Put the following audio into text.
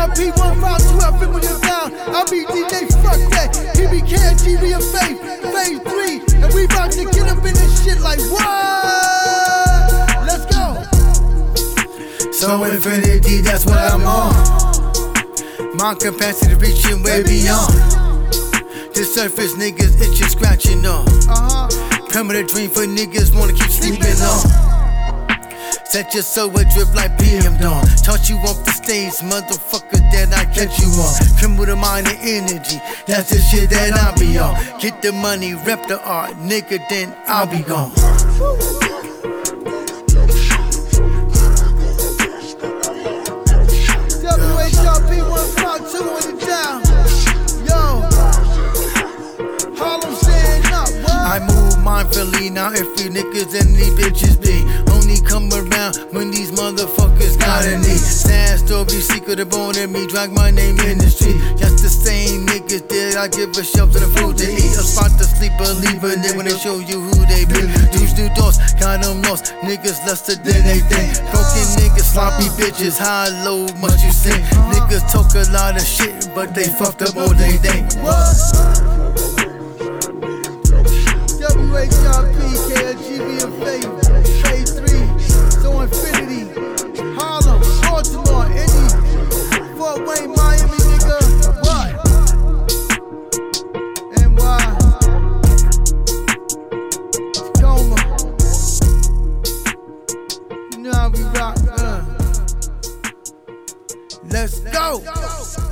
WHP152, I fit when you're down. I be DJ, fuck that. PBK and TV and Faith, Phase 3. And we about to get up in this shit like what? Let's go. So infinity, that's what I'm on. My capacity reaching way beyond. The surface niggas itching, scratching on. Coming a dream for niggas wanna keep sleeping on. Set your soul adrift like PM Dawn. Taught you off the stage, motherfucker, that I catch you on. Come with a mind and energy, that's the shit that I be on. Get the money, rep the art, nigga, then I'll be gone. WHP152 on the down. Yo, Harlem stand up. What? I move mindfully, now if you niggas and these bitches be only come around when these motherfuckers got a need. Sad story, secret of born in me, drag my name in the street. Just the same niggas that I give a shelter and food to eat. A spot to sleep, a lever, then when they show you who they be. Dudes do doors, got them lost, niggas lesser than they think. Broken niggas, sloppy bitches, high, low, must you sing. Niggas talk a lot of shit, but they fucked up all they think. WHP, KLGB and Faith, Phase 3, so infinity, Harlem, Baltimore, Indy, Fort Wayne, Miami, nigga, what? NY, Tacoma, you know how we rock, Let's go!